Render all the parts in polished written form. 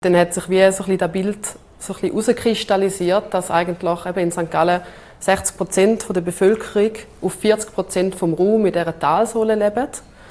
Dann hat sich wie so ein bisschen das Bild so ein bisschen herauskristallisiert, dass eigentlich eben in St. Gallen 60% der Bevölkerung auf 40% vom Raum in dieser Talsohle leben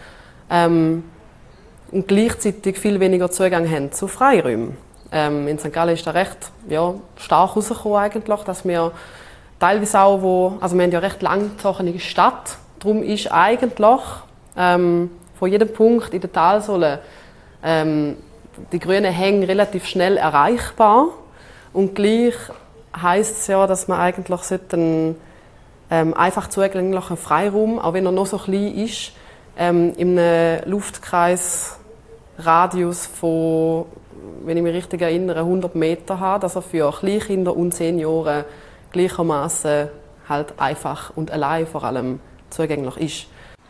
und gleichzeitig viel weniger Zugang haben zu Freiräumen. In St. Gallen ist das recht stark herausgekommen eigentlich, dass wir teilweise auch, also wir haben ja recht langgezogene Stadt, darum ist eigentlich von jedem Punkt in der Talsohle die grünen Hänge relativ schnell erreichbar und gleich heisst es ja, dass man eigentlich einen einfach zugänglichen Freiraum, auch wenn er noch so klein ist, in einem Luftkreisradius von, wenn ich mich richtig erinnere, 100 Meter haben, dass er für Kleinkinder und Senioren gleichermaßen halt einfach und allein vor allem zugänglich ist.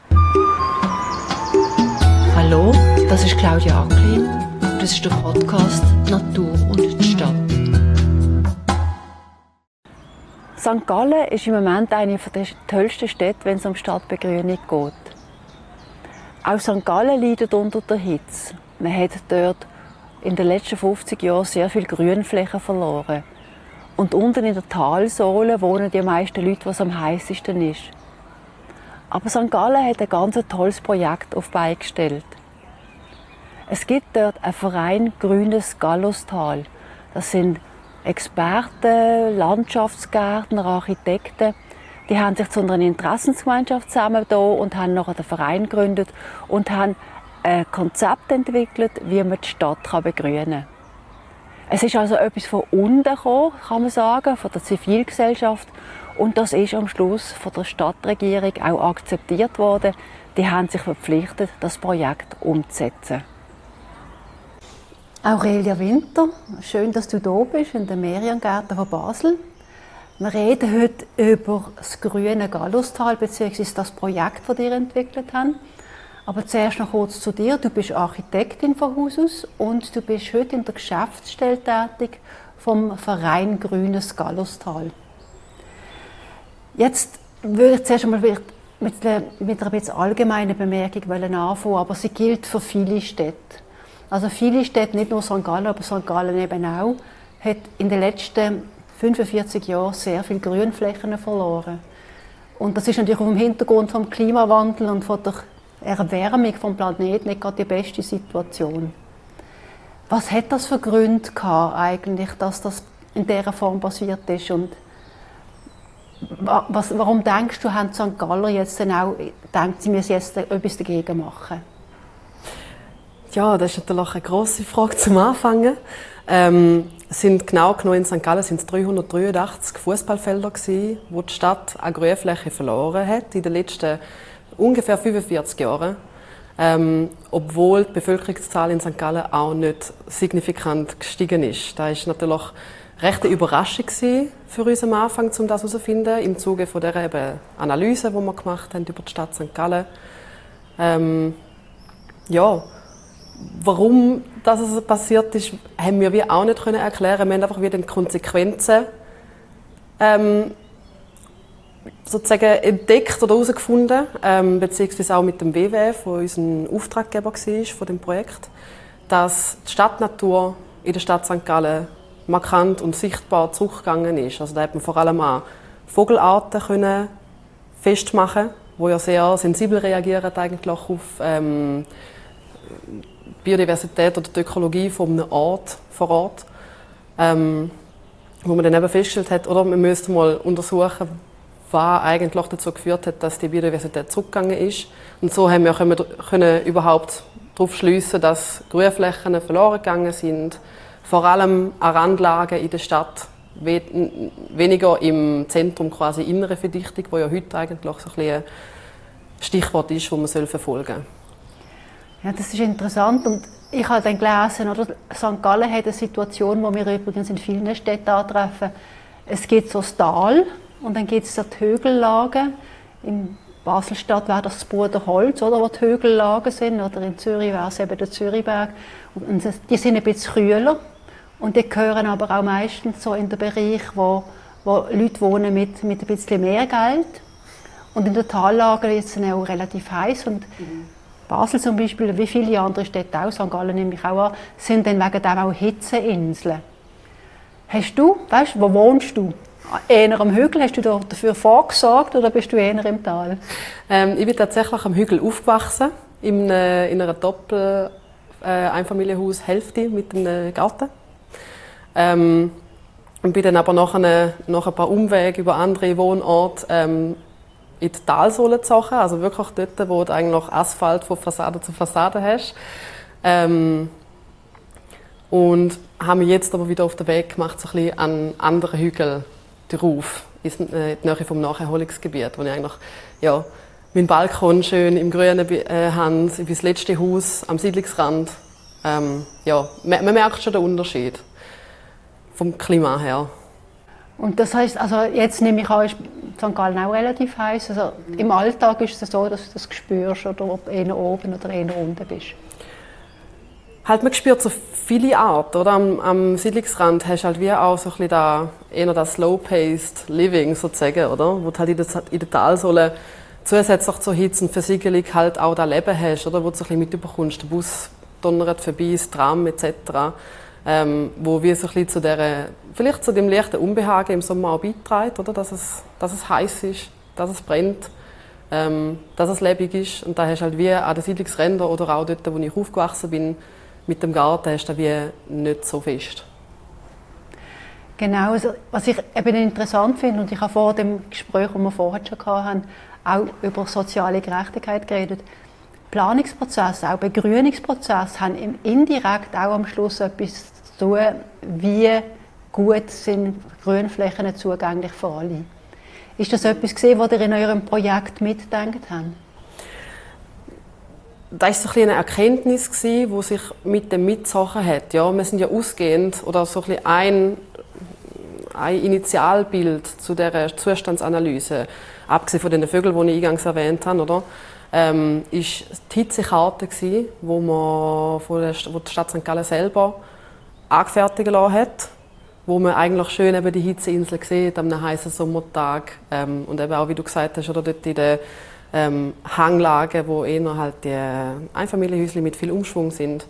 Hallo, das ist Claudia Acklin. Das ist der Podcast «Natur und die Stadt». St. Gallen ist im Moment eine der tollsten Städte, wenn es um Stadtbegrünung geht. Auch St. Gallen leidet unter der Hitze. Man hat dort in den letzten 50 Jahren sehr viele Grünflächen verloren. Und unten in der Talsohle wohnen die meisten Leute, was am heißesten ist. Aber St. Gallen hat ein ganz tolles Projekt auf die Beine gestellt. Es gibt dort einen Verein Grünes Gallustal. Das sind Experten, Landschaftsgärtner, Architekten. Die haben sich zu einer Interessensgemeinschaft zusammengetan und haben nachher den Verein gegründet und haben ein Konzept entwickelt, wie man die Stadt begrünen kann. Es ist also etwas von unten gekommen, kann man sagen, von der Zivilgesellschaft. Und das ist am Schluss von der Stadtregierung auch akzeptiert worden. Die haben sich verpflichtet, das Projekt umzusetzen. Aurelia Winter, schön, dass du da bist in den Merian-Gärten von Basel. Wir reden heute über das grüne Gallustal bzw. das Projekt, das wir entwickelt haben. Aber zuerst noch kurz zu dir. Du bist Architektin von Haus aus und du bist heute in der Geschäftsstelle tätig vom Verein Grünes Gallustal. Jetzt würde ich zuerst einmal mit einer bisschen allgemeinen Bemerkung anfangen, aber sie gilt für viele Städte. Also viele Städte, nicht nur St. Gallen, aber St. Gallen eben auch, hat in den letzten 45 Jahren sehr viele Grünflächen verloren. Und das ist natürlich auch im Hintergrund vom Klimawandel und von der Erwärmung des Planeten nicht gerade die beste Situation. Was hat das für Gründe gehabt, eigentlich, dass das in dieser Form passiert ist? Und warum denkst du, haben die St. Galler jetzt dann auch gedacht, sie müssen jetzt etwas dagegen machen? Ja, das ist natürlich eine grosse Frage zum Anfangen. Sind genau genommen in St. Gallen sind es 383 Fußballfelder gewesen, wo die Stadt an Grünfläche verloren hat in den letzten ungefähr 45 Jahren. Obwohl die Bevölkerungszahl in St. Gallen auch nicht signifikant gestiegen ist. Das war natürlich recht eine Überraschung für uns am Anfang, um das herauszufinden, im Zuge von dieser Analyse, die wir gemacht haben über die Stadt St. Gallen. Warum das passiert ist, haben wir wie auch nicht erklären. Wir haben einfach wieder die Konsequenzen sozusagen entdeckt oder herausgefunden, beziehungsweise auch mit dem WWF, der unser Auftraggeber war von dem Projekt, dass die Stadtnatur in der Stadt St. Gallen markant und sichtbar zurückgegangen ist. Also da hat man vor allem an Vogelarten festmachen, die ja sehr sensibel reagieren eigentlich auf Biodiversität oder die Ökologie von einem Ort vor Ort, wo man dann eben festgestellt hat, oder man müsste mal untersuchen, was eigentlich dazu geführt hat, dass die Biodiversität zurückgegangen ist. Und so haben wir können überhaupt darauf schliessen, dass Grünflächen verloren gegangen sind, vor allem an Randlagen in der Stadt, weniger im Zentrum quasi innere Verdichtung, wo ja heute eigentlich so ein Stichwort ist, das man verfolgen soll. Ja, das ist interessant und ich habe dann gelesen, oder, St. Gallen hat eine Situation, die wir übrigens in vielen Städten antreffen. Es gibt so das Tal und dann gibt es so die Hügellagen. In Basel-Stadt wäre das Bruderholz, oder, wo die Hügellagen sind, oder in Zürich wäre es eben der Zürichberg. Und die sind ein bisschen kühler und die gehören aber auch meistens so in den Bereich, wo Leute wohnen mit ein bisschen mehr Geld. Und in der Tallage ist es dann auch relativ heiß. Und Basel zum Beispiel, wie viele andere Städte auch, St. Gallen nehme ich auch an, sind dann wegen dem auch Hitzeinseln. Hast du, weißt, wo wohnst du? Eher am Hügel, hast du dafür vorgesorgt oder bist du eher im Tal? Ich bin tatsächlich am Hügel aufgewachsen, in einer Einfamilienhaus-Hälfte mit einem Garten. Und bin dann aber nach ein paar Umwegen über andere Wohnorte in die Talsohle gezogen, also wirklich dort, wo du eigentlich Asphalt von Fassade zu Fassade hast. Und haben mich jetzt aber wieder auf den Weg gemacht, so ein bisschen an andere Hügel drauf, in die Nähe vom Naherholungsgebiet, wo ich eigentlich ja, meinen Balkon schön im Grünen habe, ich bin das letzte Haus am Siedlungsrand. Ja, man merkt schon den Unterschied vom Klima her. Und das heisst, also jetzt nehme ich an, ist St. Gallen auch relativ heiß. Also im Alltag ist es so, dass du das spürst, oder ob du eher oben oder eher unten bist? Halt, man spürt so viele Arten, oder? Am Siedlungsrand hast du halt wie auch so ein bisschen eher das slow-paced Living sozusagen, oder? Wo du halt in der Talsohle zusätzlich zur Hitze und Versiegelung halt auch das Leben hast, oder? Wo du so ein bisschen mitbekommst, der Bus donnert vorbei, das Tram etc. Wo wir so ein bisschen vielleicht zu dem leichten Unbehagen im Sommer auch beiträgt, oder? Dass es heiß ist, dass es brennt, dass es lebendig ist. Und da hast du halt wie an den Siedlungsrändern oder auch dort, wo ich aufgewachsen bin, mit dem Garten, hast du wie nicht so fest. Genau, also, was ich eben interessant finde, und ich habe vor dem Gespräch, das wir vorher schon hatten, auch über soziale Gerechtigkeit geredet. Planungsprozesse, auch Begrünungsprozesse haben indirekt auch am Schluss etwas zu tun, wie gut sind Grünflächen zugänglich für alle. Ist das etwas gesehen, was ihr in eurem Projekt mitgedacht habt? Das war so eine Erkenntnis, die sich mit dem mitsachen hat. Ja, wir sind ja ausgehend, oder so ein Initialbild zu dieser Zustandsanalyse, abgesehen von den Vögeln, die ich eingangs erwähnt habe, oder? Ist die Hitzekarte, die die Stadt St. Gallen selber angefertigt lassen hat, wo man eigentlich schön eben die Hitzeinsel sieht an einem heißen Sommertag und eben auch, wie du gesagt hast, oder dort in der Hanglagen, wo eher halt die Einfamilienhäuschen mit viel Umschwung sind.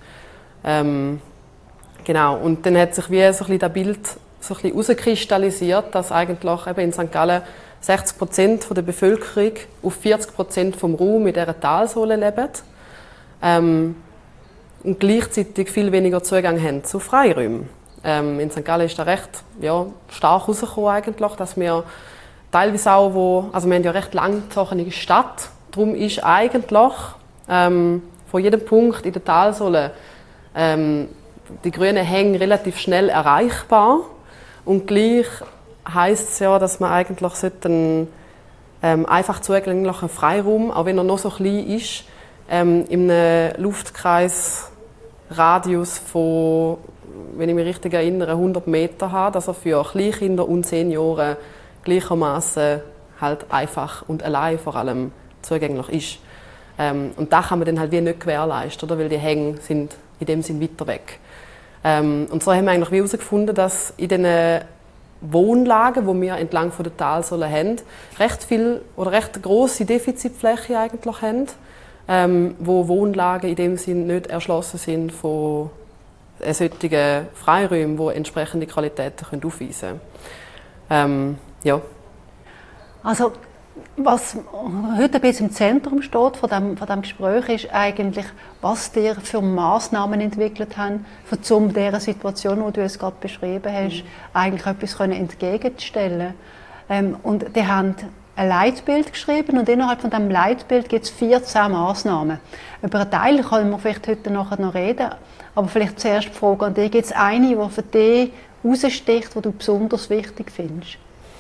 Genau, und dann hat sich wie so ein bisschen das Bild so ein bisschen herauskristallisiert, dass eigentlich eben in St. Gallen 60% der Bevölkerung auf 40% vom Raum in dieser Talsohle leben und gleichzeitig viel weniger Zugang haben zu Freiräumen. In St. Gallen ist das recht stark herausgekommen eigentlich, dass wir teilweise auch, also wir haben ja recht langgezogene Stadt, darum ist eigentlich von jedem Punkt in der Talsohle die grünen Hänge relativ schnell erreichbar und gleich heisst es ja, dass man eigentlich einen einfach zugänglichen Freiraum, auch wenn er noch so klein ist, in einem Luftkreisradius von, wenn ich mich richtig erinnere, 100 Meter haben, dass er für Kleinkinder und Senioren gleichermaßen halt einfach und allein vor allem zugänglich ist. Und das kann man dann halt wie nicht gewährleisten, oder? Weil die Hänge sind in dem Sinn weiter weg. Und so haben wir eigentlich herausgefunden, dass in den Wohnlagen, die wir entlang der Talsohle haben, recht viel oder recht grosse Defizitfläche eigentlich haben, wo Wohnlagen in dem Sinn nicht erschlossen sind von solchen Freiräumen, die entsprechende Qualitäten aufweisen können. Ja. Also, was heute ein bisschen im Zentrum steht von dem Gespräch, ist eigentlich, was ihr für Massnahmen entwickelt habt, um dieser Situation, die du jetzt gerade beschrieben hast, eigentlich etwas entgegenzustellen. Und die haben ein Leitbild geschrieben und innerhalb von diesem Leitbild gibt es 14 Massnahmen. Über einen Teil können wir vielleicht heute nachher noch reden, aber vielleicht zuerst die Frage an dich, gibt es eine, die für dich heraussticht, die du besonders wichtig findest?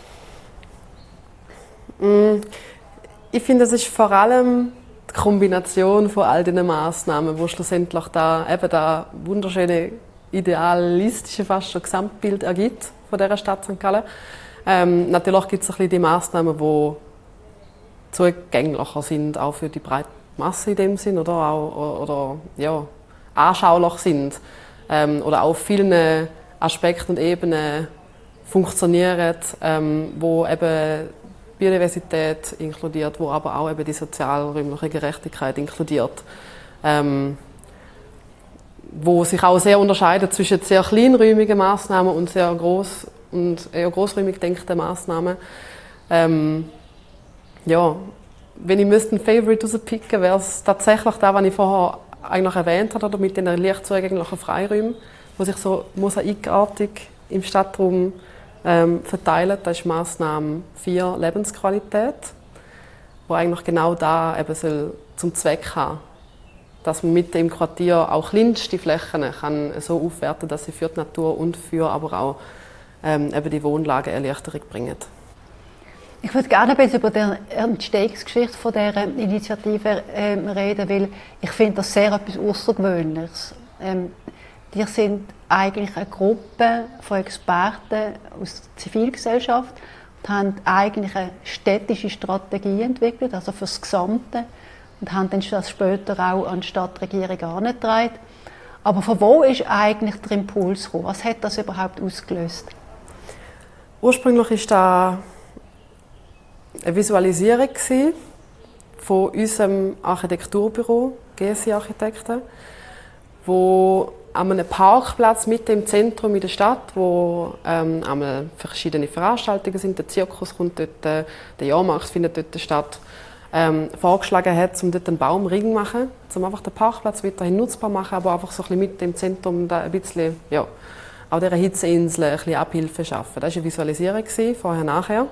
Ich finde, es ist vor allem die Kombination von all diesen Massnahmen, die schlussendlich da wunderschöne, idealistische, fast schon Gesamtbild ergibt von dieser Stadt St. Gallen. Natürlich gibt es ein bisschen die Massnahmen, die zugänglicher sind, auch für die breite Masse in dem Sinn, oder anschaulich sind, oder auf vielen Aspekten und Ebenen funktionieren, wo eben Biodiversität inkludiert, wo aber auch eben die sozialräumliche Gerechtigkeit inkludiert. wo sich auch sehr unterscheidet zwischen sehr kleinräumigen Massnahmen und sehr groß und eher großräumig gedenkten Massnahmen. Ja, wenn ich einen Favorite rauspicken, wäre es tatsächlich das, was ich vorher eigentlich erwähnt habe, oder mit den leicht zugänglichen Freiräumen, die sich so mosaikartig im Stadtraum verteilen. Das ist Massnahme 4, Lebensqualität, wo eigentlich genau da eben soll zum Zweck haben, dass man mit dem Quartier auch kleinste Flächen kann so aufwerten, dass sie für die Natur und für aber auch eben die Wohnlage Erleichterung bringen. Ich würde gerne ein bisschen über die Entstehungsgeschichte von dieser Initiative reden, weil ich finde das sehr etwas Außergewöhnliches. Die sind eigentlich eine Gruppe von Experten aus der Zivilgesellschaft und haben eigentlich eine städtische Strategie entwickelt, also für das Gesamte, und haben dann das später auch an die Stadtregierung herangetragen. Aber von wo ist eigentlich der Impuls gekommen? Was hat das überhaupt ausgelöst? Ursprünglich war das eine Visualisierung von unserem Architekturbüro, GSI Architekten, wo an einem Parkplatz mitten im Zentrum in der Stadt, wo einmal verschiedene Veranstaltungen sind, der Zirkus kommt dort, der Jahrmarkt findet dort statt, vorgeschlagen hat, um dort einen Baumring zu machen, um einfach den Parkplatz weiterhin nutzbar zu machen, aber einfach so ein bisschen mitten im Zentrum da ein bisschen, ja, auch dieser Hitzeinsel ein bisschen Abhilfe schaffen. Das war eine Visualisierung, vorher-nachher.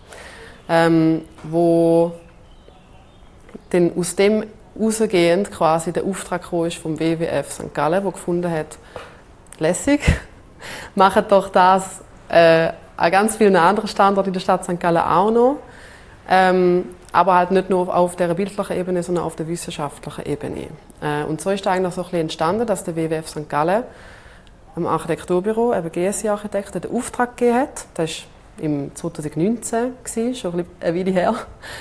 Wo dann aus dem herausgehend quasi der Auftrag kam vom WWF St. Gallen, der gefunden hat, lässig, machen doch das an ganz vielen anderen Standorten in der Stadt St. Gallen auch noch, aber halt nicht nur auf der bildlichen Ebene, sondern auf der wissenschaftlichen Ebene. Und so ist eigentlich so ein bisschen entstanden, dass der WWF St. Gallen am Architekturbüro, eben GSI Architekten, den Auftrag gegeben hat. Das war im 2019, schon eine Weile her,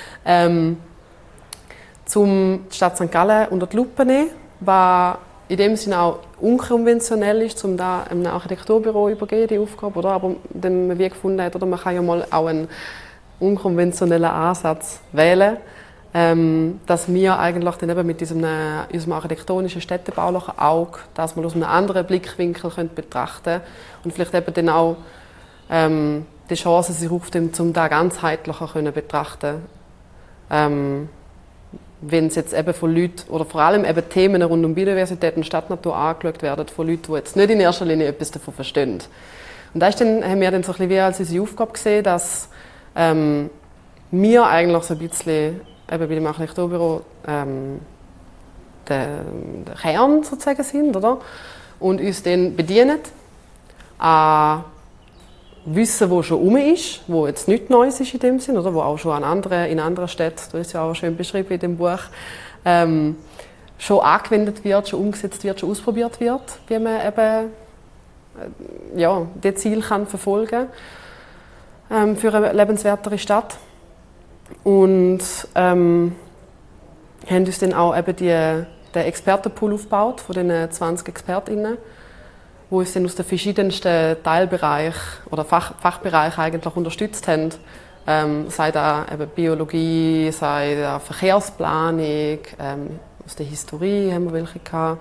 um die Stadt St. Gallen unter die Lupe zu nehmen, was in dem Sinne auch unkonventionell ist, um da einem Architekturbüro übergeben, die Aufgabe, oder? Aber dann man wie gefunden hat, oder man kann ja mal auch einen unkonventionellen Ansatz wählen, dass wir eigentlich dann eben mit unserem architektonischen, städtebaulichen Auge das mal aus einem anderen Blickwinkel betrachten können und vielleicht eben dann auch die Chance sich aufnimmt, um das ganzheitlicher zu betrachten. Wenn es jetzt eben von Leuten, oder vor allem eben Themen rund um Biodiversität und Stadtnatur angeschaut werden, von Leuten, die jetzt nicht in erster Linie etwas davon verstehen. Und da haben wir dann so ein bisschen wie als unsere Aufgabe gesehen, dass wir eigentlich so ein bisschen eben bei dem Architekturbüro der Kern sozusagen sind, oder? Und uns dann bedienen an Wissen, das schon rum ist, wo jetzt nichts Neues ist in dem Sinn, oder wo auch schon in anderen Städten, das ist ja auch schön beschrieben in dem Buch, schon angewendet wird, schon umgesetzt wird, schon ausprobiert wird, wie man eben das Ziel kann verfolgen für eine lebenswertere Stadt. Und haben uns dann auch eben den Expertenpool aufgebaut von den 20 ExpertInnen, wo uns dann aus den verschiedensten Teilbereichen oder Fachbereichen eigentlich unterstützt haben. Sei da eben Biologie, sei da Verkehrsplanung, aus der Historie haben wir welche gehabt,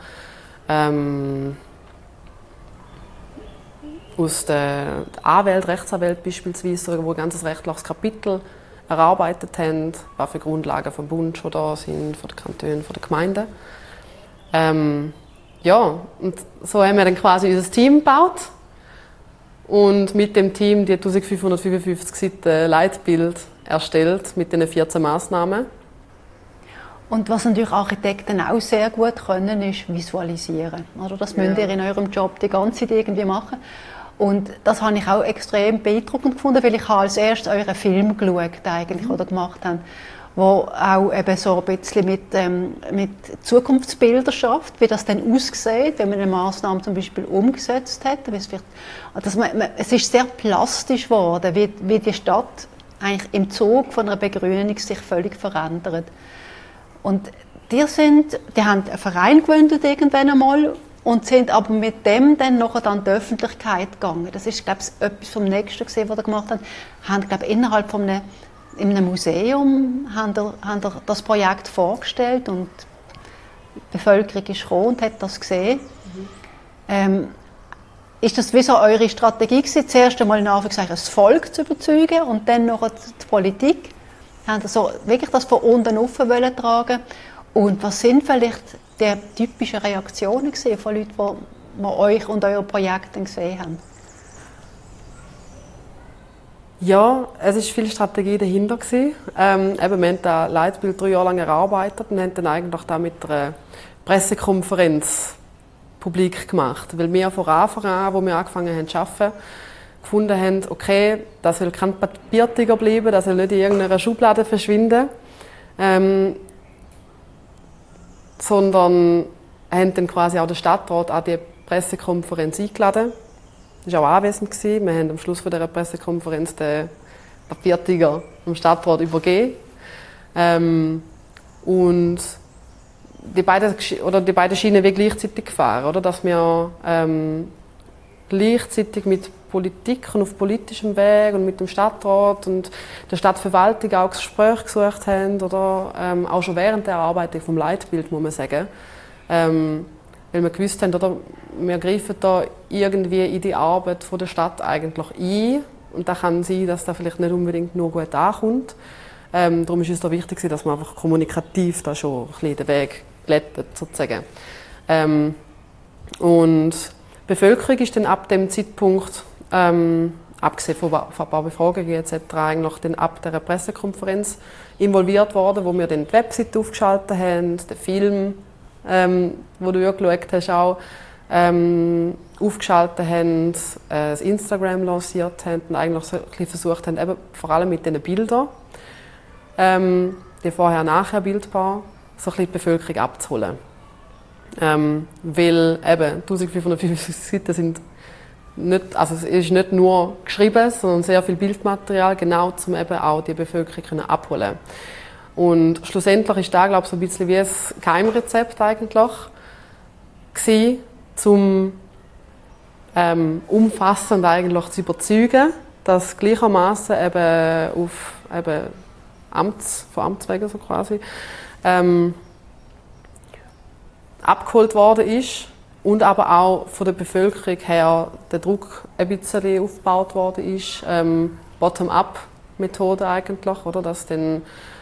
aus der Anwälte, Rechtsanwälte beispielsweise, wo ein ganzes rechtliches Kapitel erarbeitet haben, was für Grundlagen vom Bund schon da sind, von den Kantonen, von den Gemeinden. Ja, und so haben wir dann quasi unser Team gebaut und mit dem Team die 1555 Seiten Leitbild erstellt mit den 14 Massnahmen. Und was natürlich Architekten auch sehr gut können, ist visualisieren. Oder das müsst ihr in eurem Job die ganze Zeit irgendwie machen. Und das habe ich auch extrem beeindruckend gefunden, weil ich als erstes euren Film geschaut eigentlich, oder gemacht habe, wo auch eben so ein bisschen mit Zukunftsbildern schafft, wie das dann aussieht, wenn man eine Maßnahme zum Beispiel umgesetzt hat. Es ist sehr plastisch geworden, wie die Stadt eigentlich im Zug von einer Begrünung sich völlig verändert. Und die haben einen Verein gegründet irgendwann einmal und sind aber mit dem dann nachher an die Öffentlichkeit gegangen. Das ist, glaube ich, etwas vom Nächsten gesehen, was sie gemacht haben. Haben, glaube ich, innerhalb von in einem Museum haben das Projekt vorgestellt und Die Bevölkerung ist gekommen und hat das gesehen. Ist das wie so eure Strategie gewesen, zuerst einmal das Volk zu überzeugen und dann noch die Politik? Haben Sie so wirklich das von unten auf tragen? Und was sind vielleicht die typischen Reaktionen von Leuten, die euch und eure Projekte gesehen haben? Ja, es war viel Strategie dahinter. Wir haben das Leitbild 3 Jahre lang erarbeitet und haben dann eigentlich da mit einer Pressekonferenz publik gemacht. Weil wir von Anfang an, wo wir angefangen haben zu arbeiten, gefunden haben, okay, das soll kein Papiertiger bleiben, das soll nicht in irgendeiner Schublade verschwinden, sondern haben dann quasi auch den Stadtrat an die Pressekonferenz eingeladen. Er war auch anwesend. Wir haben am Schluss dieser Pressekonferenz den Papiertiger dem Stadtrat übergeben. Und die beiden Schienen wie gleichzeitig gefahren, oder? Dass wir gleichzeitig mit Politik und auf politischem Weg und mit dem Stadtrat und der Stadtverwaltung auch Gespräche gesucht haben, oder auch schon während der Erarbeitung vom Leitbild, muss man sagen. Weil wir gewusst haben, oder, wir greifen da irgendwie in die Arbeit der Stadt eigentlich ein. Und da kann sein, dass das vielleicht nicht unbedingt nur gut ankommt. Darum ist es da wichtig, dass man einfach kommunikativ da schon ein bisschen den Weg glättet, sozusagen. Und die Bevölkerung ist dann ab dem Zeitpunkt, abgesehen von ein paar Befragungen etc., eigentlich dann ab dieser Pressekonferenz involviert worden, wo wir dann die Webseite aufgeschaltet haben, den Film, wo du ja geschaut hast, auch aufgeschaltet haben, das Instagram lanciert haben und eigentlich so ein bisschen versucht haben, eben vor allem mit diesen Bildern, die Vorher-Nachher-Bildpaar, so ein bisschen die Bevölkerung abzuholen. Weil eben 1550 Seiten sind nicht, also es ist nicht nur geschrieben, sondern sehr viel Bildmaterial, genau um eben auch die Bevölkerung abholen. Und schlussendlich ist da, glaube ich, so ein bisschen wie ein Geheimrezept eigentlich gewesen, um umfassend eigentlich zu überzeugen, dass gleichermaßen eben auf eben von Amtswegen so quasi abgeholt worden ist und aber auch von der Bevölkerung her der Druck ein bisschen aufgebaut worden ist, Bottom-up-Methode eigentlich, oder, dass dann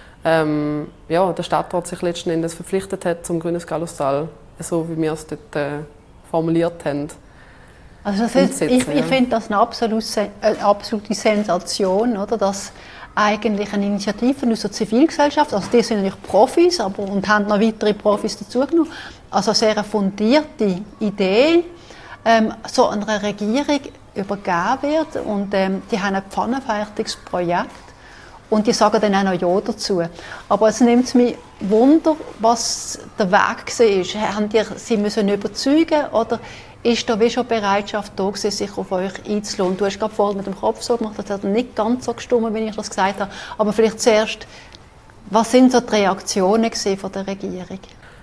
der Stadtrat sich letzten Endes verpflichtet hat zum Grünes Gallustal, so wie wir es dort formuliert haben. Also das heißt, ich finde das eine absolute Sensation, oder, dass eigentlich eine Initiative aus der Zivilgesellschaft, also die sind natürlich Profis und haben noch weitere Profis dazugenommen, also eine sehr fundierte Idee so einer Regierung übergeben wird und die haben ein pfannenfertiges Projekt und die sagen dann auch noch Ja dazu. Aber es nimmt mich Wunder, was der Weg war. Haben die sie müssen überzeugen oder ist da wie schon Bereitschaft da gewesen, sich auf euch einzulassen? Du hast gerade vorhin mit dem Kopf so gemacht, das hat nicht ganz so gestimmt, wie ich das gesagt habe. Aber vielleicht zuerst, was sind so die Reaktionen von der Regierung?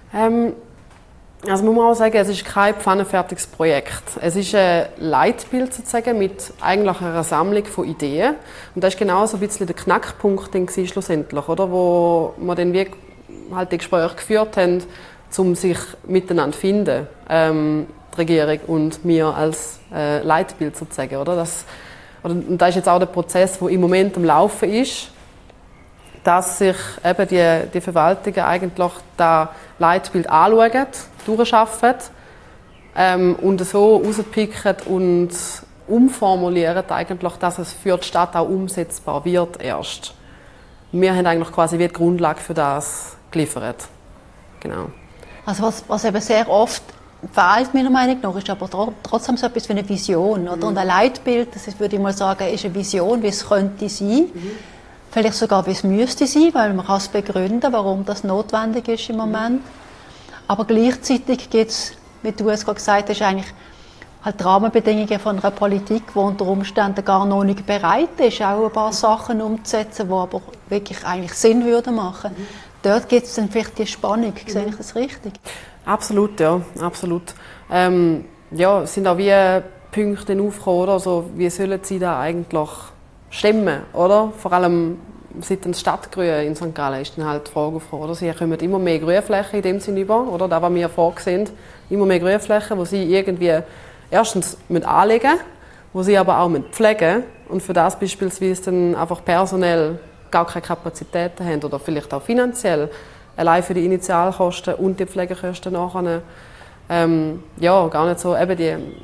Also man muss auch sagen, es ist kein pfannenfertiges Projekt. Es ist ein Leitbild sozusagen mit eigentlich einer Sammlung von Ideen. Und das ist genau so ein bisschen der Knackpunkt schlussendlich, oder? Wo wir dann wie halt die Gespräche geführt haben, um sich miteinander zu finden. Die Regierung und wir als Leitbild sozusagen, oder? Und das ist jetzt auch der Prozess, der im Moment am Laufen ist, dass sich eben die Verwaltungen eigentlich das Leitbild anschauen, durcharbeiten und so rauspicken und umformulieren, eigentlich, dass es für die Stadt auch umsetzbar wird erst. Wir haben eigentlich quasi wie die Grundlage für das geliefert. Genau. Also was eben sehr oft fehlt, meiner Meinung nach, ist aber trotzdem so etwas wie eine Vision. Oder? Und ein Leitbild, das ist, würde ich mal sagen, ist eine Vision, wie es könnte sein. Vielleicht sogar, wie es müsste sein, weil man kann es begründen, warum das notwendig ist im Moment. Aber gleichzeitig gibt es, wie du es gerade gesagt hast, eigentlich halt die Rahmenbedingungen von einer Politik, die unter Umständen gar noch nicht bereit ist, auch ein paar Sachen umzusetzen, die aber wirklich eigentlich Sinn würden machen. Dort gibt es dann vielleicht die Spannung. Sehe ich das richtig? Absolut, ja, absolut. Es sind auch wie Punkte aufgekommen, oder? Also, wie sollen sie da eigentlich stemmen, oder? Vor allem seit dem Stadtgrün in St. Gallen ist dann halt die Frage aufgekommen, oder? Sie kommen immer mehr Grünflächen in dem Sinne über, oder? Das, was wir vorgesehen, immer mehr Grünflächen, die sie irgendwie erstens anlegen müssen, die sie aber auch pflegen müssen und für das beispielsweise dann einfach personell gar keine Kapazitäten haben oder vielleicht auch finanziell, allein für die Initialkosten und die Pflegekosten nachher, gar nicht so eben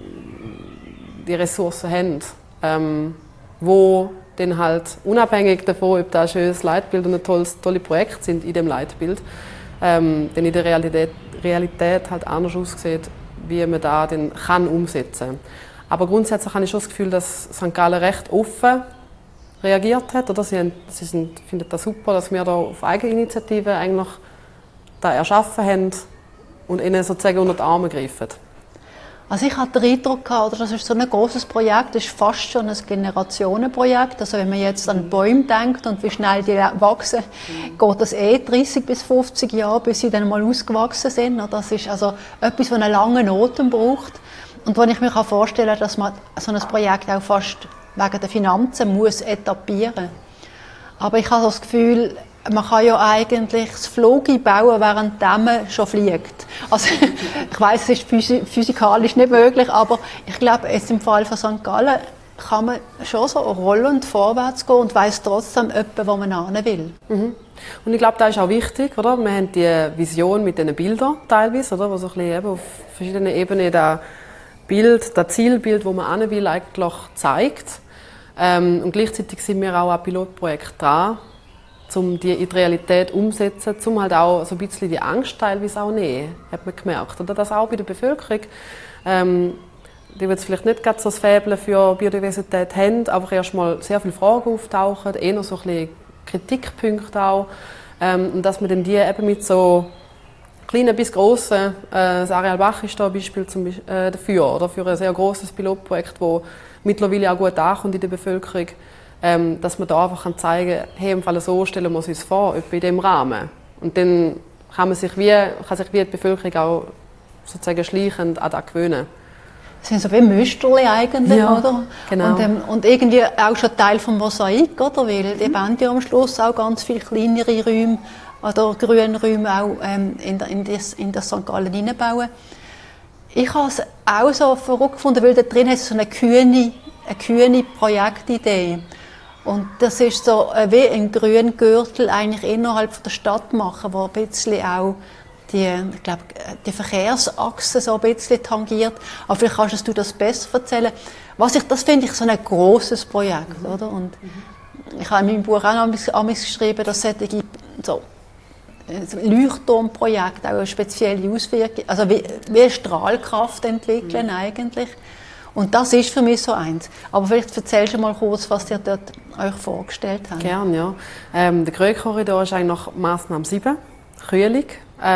die Ressourcen haben, wo dann halt unabhängig davon, ob das ein schönes Leitbild und ein tolle Projekte sind in dem Leitbild, dann in der Realität halt anders aussieht, wie man da dann umsetzen kann. Aber grundsätzlich habe ich schon das Gefühl, dass St. Gallen recht offen reagiert hat. Oder? Sie finden das super, dass wir da auf Eigeninitiative eigentlich da erschaffen haben und ihnen sozusagen unter die Arme greifen. Also ich hatte den Eindruck gehabt, oder das ist so ein großes Projekt, das ist fast schon ein Generationenprojekt. Also wenn man jetzt an Bäume denkt und wie schnell die wachsen, geht das 30 bis 50 Jahre, bis sie dann mal ausgewachsen sind. Das ist also etwas, was einen langen Atem braucht. Und wo ich mir vorstellen kann, dass man so ein Projekt auch fast wegen der Finanzen muss etappieren. Aber ich habe das Gefühl, man kann ja eigentlich das Flogi bauen, während man schon fliegt. Also, ich weiss, es ist physikalisch nicht möglich, aber ich glaube, jetzt im Fall von St. Gallen kann man schon so rollend vorwärts gehen und weiss trotzdem etwa, wo man hin will. Mhm. Und ich glaube, das ist auch wichtig, oder? Wir haben die Vision mit diesen Bildern teilweise, oder? Wo so ein bisschen eben auf verschiedenen Ebenen das Zielbild, wo man hin will, eigentlich zeigt. Und gleichzeitig sind wir auch an Pilotprojekten dran, um die in die Realität umzusetzen, um halt auch so ein bisschen die Angst teilweise auch nehmen, hat man gemerkt. Oder das auch bei der Bevölkerung, die jetzt vielleicht nicht gerade so das Faible für Biodiversität haben, aber erstmal sehr viele Fragen auftauchen, eher so ein bisschen Kritikpunkte auch. Und dass man dann die eben mit so kleinen bis grossen, das Areal Bach ist da ein Beispiel dafür, oder für ein sehr grosses Pilotprojekt, das mittlerweile auch gut ankommt in der Bevölkerung, dass man da einfach zeigen kann, hey, im Fall so stellen wir uns vor, etwa in diesem Rahmen. Und dann kann sich die Bevölkerung auch sozusagen schleichend an das gewöhnen. Das sind so wie Müsterli eigentlich, ja, oder? Genau. Und irgendwie auch schon Teil des Mosaik, oder? Weil die wollen ja am Schluss auch ganz viele kleinere Räume oder Grünräume auch in das St. Gallen hineinbauen. Ich habe es auch so verrückt gefunden, weil da drin hat es so eine kühne Projektidee. Und das ist so wie ein Grüngürtel eigentlich innerhalb der Stadt machen, wo ein bisschen auch die Verkehrsachse so ein bisschen tangiert. Aber vielleicht kannst du das besser erzählen. Das finde ich so ein grosses Projekt, oder? Und ich habe in meinem Buch auch noch geschrieben, dass solche so Leuchtturmprojekte auch eine spezielle Auswirkung, also wie eine Strahlkraft entwickeln eigentlich. Und das ist für mich so eins. Aber vielleicht erzählst du mal kurz, was ihr dort euch vorgestellt habt. Gerne, ja. Der Grünkorridor ist eigentlich nach Massnahme 7, Kühlung,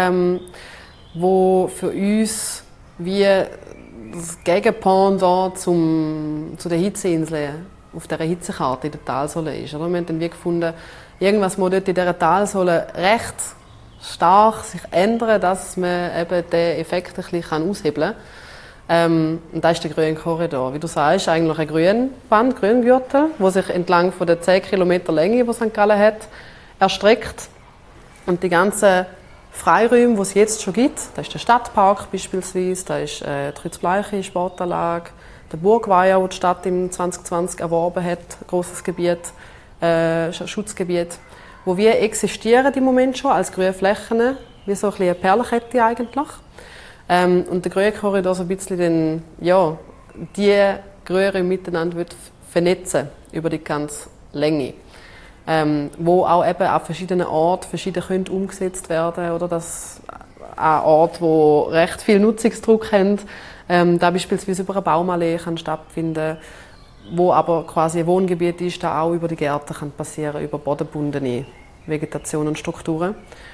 wo für uns wie das Gegenpendant zu den Hitzeinseln auf dieser Hitzekarte in der Talsohle ist. Oder? Wir haben dann wie gefunden, irgendwas muss dort in dieser Talsohle recht stark sich ändern, dass man eben den Effekt ein bisschen aushebeln kann. Und das ist der Grünkorridor. Wie du sagst, eigentlich ein Grüngürtel, der sich entlang von der 10 Kilometer Länge, die St. Gallen hat, erstreckt. Und die ganzen Freiräume, die es jetzt schon gibt, das ist der Stadtpark beispielsweise, das ist die Trützbleiche Sportanlage, der Burgweiher, den die Stadt im 2020 erworben hat, ein grosses Gebiet, Schutzgebiet, wo wir existieren im Moment schon als Grünflächen, wie so eine Perlenkette eigentlich. Und der Grünkorridor so ein bisschen den, ja, die Grüne miteinander vernetzen über die ganze Länge. Wo auch eben an verschiedenen Orten verschieden umgesetzt werden, oder das an Orten, wo recht viel Nutzungsdruck haben, da beispielsweise über eine Baumallee kann stattfinden, wo aber quasi ein Wohngebiet ist, da auch über die Gärten kann passieren, über bodengebundene Vegetation und Strukturen.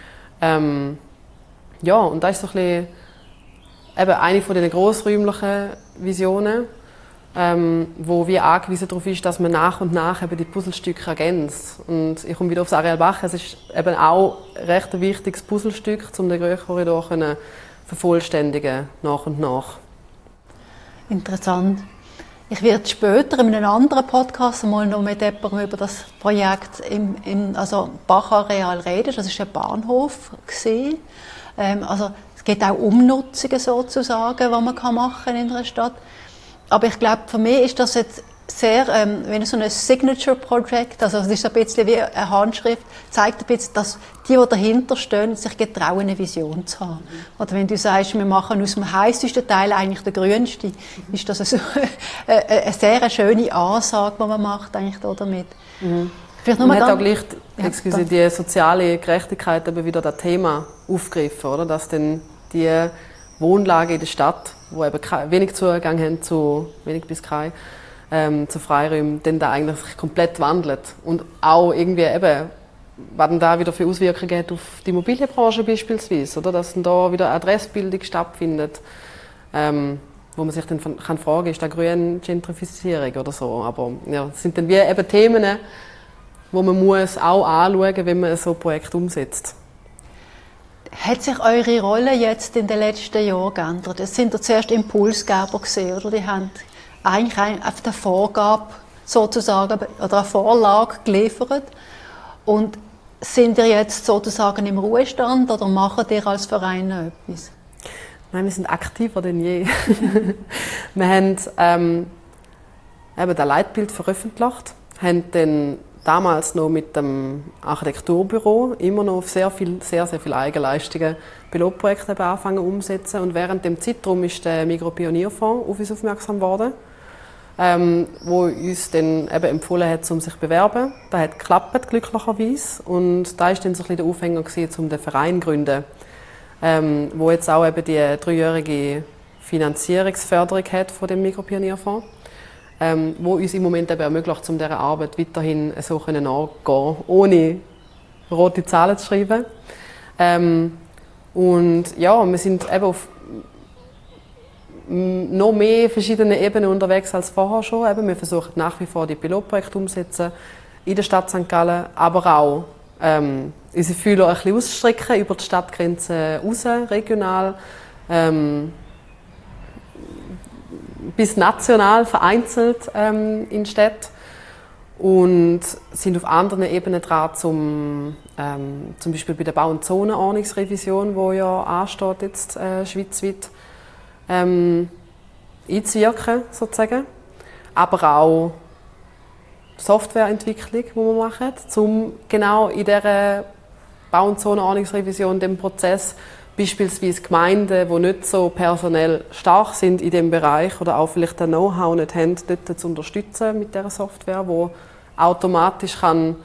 Ja, und das ist so ein bisschen eben eine von den grossräumlichen Visionen, wo wir angewiesen darauf ist, dass man nach und nach eben die Puzzlestücke ergänzt. Und ich komme wieder aufs Areal Bach. Es ist eben auch recht ein wichtiges Puzzlestück, um den Grünkorridor vervollständigen nach und nach. Interessant. Ich werde später in einem anderen Podcast mal noch mit jemandem über das Projekt im Bachareal reden. Das war ein Bahnhof. Also es geht auch Umnutzungen sozusagen, die man machen kann in einer Stadt. Aber ich glaube, für mich ist das jetzt sehr, wenn so ein Signature-Projekt, also es ist ein bisschen wie eine Handschrift, zeigt ein bisschen, dass die dahinter stehen, sich getrauen, eine Vision zu haben. Oder wenn du sagst, wir machen aus dem heißesten Teil eigentlich den grünsten, ist das eine sehr schöne Ansage, die man macht eigentlich da damit. Vielleicht man hat auch gleich die soziale Gerechtigkeit aber wieder das Thema aufgegriffen, oder? Dass dann die Wohnlage in der Stadt, wo eben wenig Zugang haben zu wenig bis kein zu Freiräumen, dann da eigentlich sich komplett wandelt. Und auch irgendwie eben, was dann da wieder für Auswirkungen hat auf die Immobilienbranche beispielsweise, oder? Dass dann da wieder Adressbildung stattfindet, wo man sich dann kann fragen, ist das grüne Gentrifizierung oder so. Aber ja, das sind dann wie eben Themen, wo man muss auch anschauen, wenn man so ein Projekt umsetzt. Hat sich eure Rolle jetzt in den letzten Jahren geändert? Es sind ja zuerst Impulsgeber gewesen, oder? Die haben eigentlich auf der Vorgabe sozusagen oder eine Vorlage geliefert. Und sind ihr jetzt sozusagen im Ruhestand oder macht ihr als Verein noch etwas? Nein, wir sind aktiver denn je. Wir haben eben das Leitbild veröffentlicht, haben dann damals noch mit dem Architekturbüro immer noch auf sehr viele Eigenleistungen Pilotprojekte angefangen umzusetzen. Und während dem Zeitraum ist der Migropionierfonds auf uns aufmerksam geworden, wo uns dann eben empfohlen hat, um sich zu bewerben. Das hat geklappt, glücklicherweise. Und da war dann so ein bisschen der Aufhänger gewesen, um den Verein zu gründen, wo jetzt auch eben die 3-jährige Finanzierungsförderung hat von dem Migropionierfonds. Wo uns im Moment eben ermöglicht, um dieser Arbeit weiterhin so nachzugehen, ohne rote Zahlen zu schreiben. Und ja, wir sind eben auf noch mehr verschiedenen Ebenen unterwegs als vorher schon. Eben, wir versuchen nach wie vor die Pilotprojekte umzusetzen in der Stadt St. Gallen, aber auch unsere Fühler ein bisschen ausstrecken über die Stadtgrenzen raus, regional. Bis national vereinzelt in Städten und sind auf anderen Ebenen dran, zum Beispiel bei der Bau- und Zonenordnungsrevision, die ja ansteht jetzt schweizweit, einzuwirken sozusagen, aber auch Softwareentwicklung, die wir machen, um genau in dieser Bau- und Zonenordnungsrevision den Prozess beispielsweise Gemeinden, die nicht so personell stark sind in diesem Bereich oder auch vielleicht ein Know-how nicht haben, dort zu unterstützen mit dieser Software, die automatisch kann,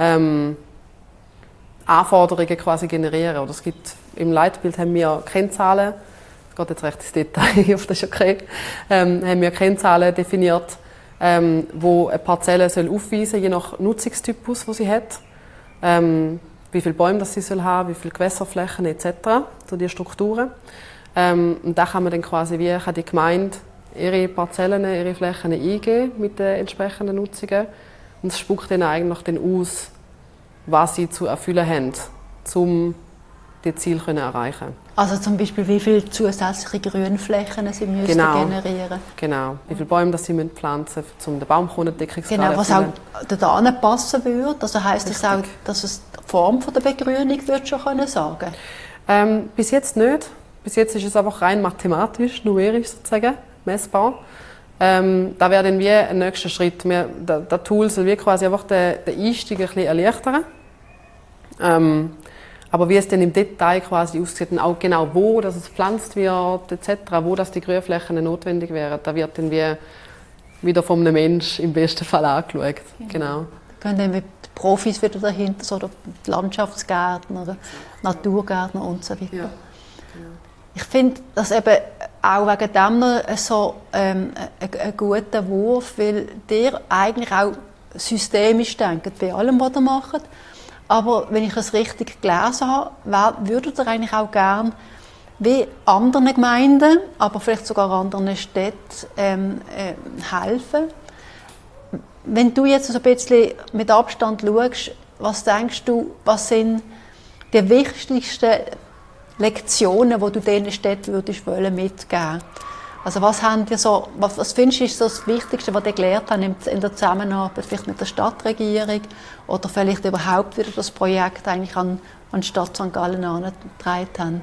Anforderungen quasi generieren. Oder es gibt, im Leitbild haben wir Kennzahlen, das geht jetzt recht ins Detail, ich hoffe, das ist okay, haben wir Kennzahlen definiert, wo eine Parzelle soll aufweisen, je nach Nutzungstypus, den sie hat. Wie viele Bäume das sie soll haben, wie viele Gewässerflächen etc., so die Strukturen. Und da kann man dann quasi kann die Gemeinde ihre Parzellen, ihre Flächen eingeben mit den entsprechenden Nutzungen. Und es spuckt dann eigentlich dann aus, was sie zu erfüllen haben, um die Ziele zu erreichen. Also zum Beispiel, wie viele zusätzliche Grünflächen sie müssen generieren. Genau, wie viele Bäume das sie pflanzen müssen, um den Baumkronendeckungsgrad zu erfüllen. Was auch da passen würde. Also heisst das auch, dass es die Form der Begrünung schon sagen können? Bis jetzt nicht. Bis jetzt ist es einfach rein mathematisch, numerisch sozusagen, messbar. Da wäre dann wie ein nächster Schritt. Das Tool soll wie quasi einfach den Einstieg ein bisschen erleichtern. Aber wie es dann im Detail quasi aussieht und auch genau wo das gepflanzt wird etc., wo das die Grünflächen notwendig wären, da wird dann wieder von einem Menschen im besten Fall angeschaut. Genau. Da gehen dann die Profis wieder dahinter, so die Landschaftsgärtner oder Naturgärtner und so weiter. Ja. Genau. Ich finde das eben auch wegen dem noch so ein guter Wurf, weil ihr eigentlich auch systemisch denkt bei allem, was ihr macht. Aber wenn ich es richtig gelesen habe, würdet ihr eigentlich auch gerne wie anderen Gemeinden, aber vielleicht sogar anderen Städten helfen. Wenn du jetzt so ein bisschen mit Abstand schaust, was denkst du, was sind die wichtigsten Lektionen, die du diesen Städten mitgeben würdest? Also was findest du ist das Wichtigste, was ihr gelernt habt in der Zusammenarbeit vielleicht mit der Stadtregierung oder vielleicht überhaupt wieder das Projekt eigentlich an die Stadt St. Gallen herangetragen habt?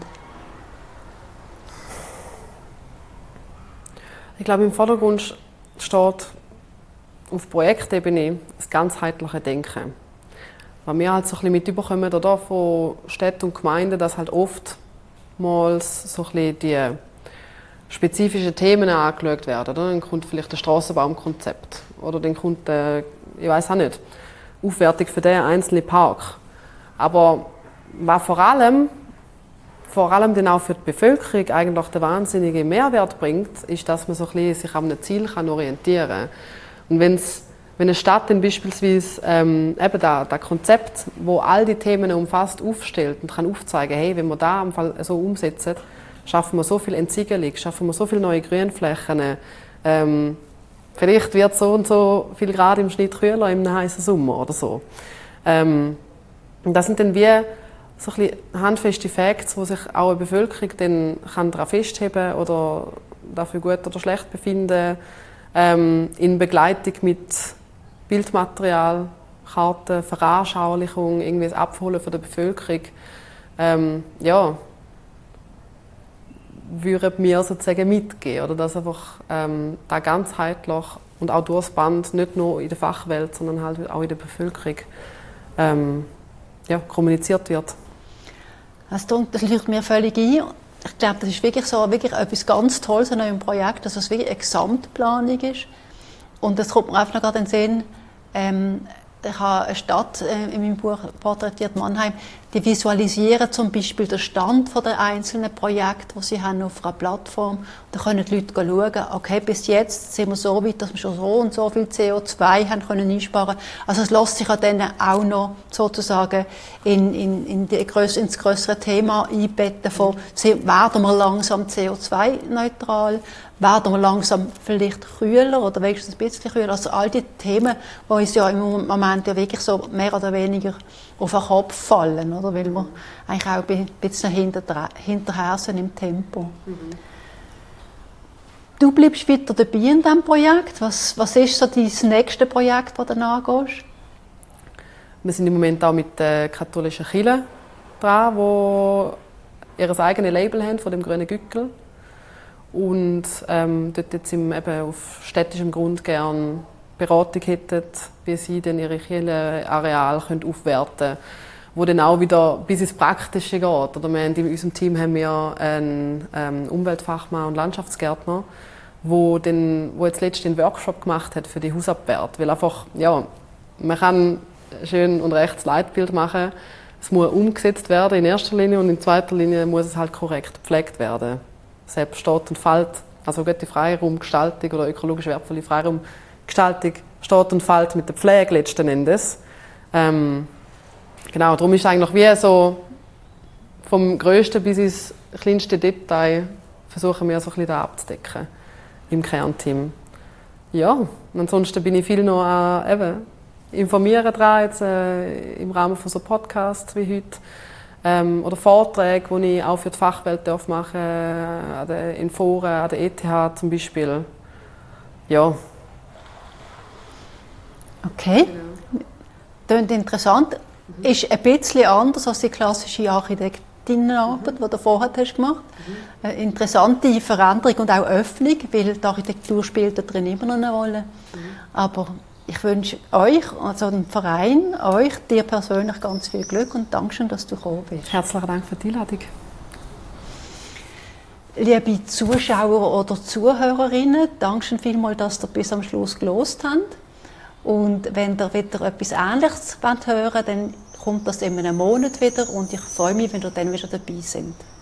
Ich glaube, im Vordergrund steht auf Projektebene das ganzheitliche Denken. Was wir halt so ein bisschen mitbekommen oder von Städten und Gemeinden, dass halt oftmals so ein bisschen die spezifischen Themen angeschaut werden. Oder? Dann kommt vielleicht ein Strassenbaumkonzept oder dann kommt, ich weiß auch nicht, Aufwertung für den einzelnen Park. Aber was vor allem dann auch für die Bevölkerung eigentlich den wahnsinnigen Mehrwert bringt, ist, dass man so ein bisschen sich an einem Ziel orientieren kann. Und wenn eine Stadt dann beispielsweise eben das Konzept, wo all die Themen umfasst, aufstellt und kann aufzeigen, hey, wenn wir das am Fall so umsetzen, schaffen wir so viel Entsiegelung, schaffen wir so viele neue Grünflächen. Vielleicht wird so und so viel Grad im Schnitt kühler im heißen Sommer oder so. Und das sind dann wie so ein bisschen handfeste Facts, wo sich auch eine Bevölkerung dann daran festheben kann oder dafür gut oder schlecht befinden, in Begleitung mit Bildmaterial, Karten, Veranschaulichung, irgendwie das Abholen von der Bevölkerung. Würden wir sozusagen mitgehen, oder dass einfach da ganzheitlich und auch durchs Band, nicht nur in der Fachwelt, sondern halt auch in der Bevölkerung kommuniziert wird. Das leuchtet mir völlig ein. Ich glaube, das ist wirklich etwas ganz Tolles an eurem Projekt, dass es wirklich eine Gesamtplanung ist. Und das kommt mir einfach noch gerade in den Sinn. Ich habe eine Stadt in meinem Buch porträtiert, Mannheim, die visualisieren zum Beispiel den Stand der einzelnen Projekte, die sie haben auf einer Plattform. Da können die Leute schauen, okay, bis jetzt sind wir so weit, dass wir schon so und so viel CO2 haben können einsparen. Also es lässt sich dann auch noch sozusagen ins grössere Thema einbetten von, werden wir langsam CO2-neutral, werden wir langsam vielleicht kühler oder wenigstens ein bisschen kühler. Also all die Themen, die uns ja im Moment ja wirklich so mehr oder weniger auf den Kopf fallen, oder? Weil wir eigentlich auch ein bisschen hinterher sind im Tempo. Du bleibst weiter dabei in diesem Projekt. Was ist so dein nächstes Projekt, das du angehst? Wir sind im Moment auch mit der katholischen Kirche dran, die ihr eigenes Label haben von dem grünen Gückel. Und dort jetzt eben auf städtischem Grund gerne Beratung hätten, wie sie dann ihre Kirchenareale aufwerten können, wo dann auch wieder bis ins Praktische geht. Oder wir haben in unserem Team haben wir einen Umweltfachmann und Landschaftsgärtner, wo jetzt letztens einen Workshop gemacht hat für die Hausabwärts. Weil einfach, man kann schön und recht das Leitbild machen, es muss umgesetzt werden in erster Linie und in zweiter Linie muss es halt korrekt gepflegt werden. Selbst steht und fällt, also gute Freiraumgestaltung oder ökologisch wertvolle Freiraumgestaltung steht und fällt mit der Pflege letzten Endes. Genau, darum ist eigentlich wie so vom grössten bis ins kleinste Detail versuchen wir so ein bisschen da abzudecken im Kernteam. Ja, und ansonsten bin ich viel noch an informieren dran, jetzt im Rahmen von so Podcasts wie heute. Oder Vorträge, die ich auch für die Fachwelt machen darf, in Foren, an der ETH zum Beispiel. Ja. Okay. Klingt interessant. Ist ein bisschen anders als die klassische Architektinnenarbeit, die du vorher hast gemacht hast. Eine interessante Veränderung und auch Öffnung, weil die Architektur spielt da drin immer noch eine Rolle. Aber ich wünsche euch, also dem Verein, dir persönlich ganz viel Glück und Dankeschön, dass du gekommen bist. Herzlichen Dank für die Einladung. Liebe Zuschauer oder Zuhörerinnen, Dankeschön vielmals, dass ihr bis am Schluss gehört habt. Und wenn ihr wieder etwas Ähnliches hören wollt, dann kommt das in einem Monat wieder und ich freue mich, wenn ihr dann wieder dabei seid.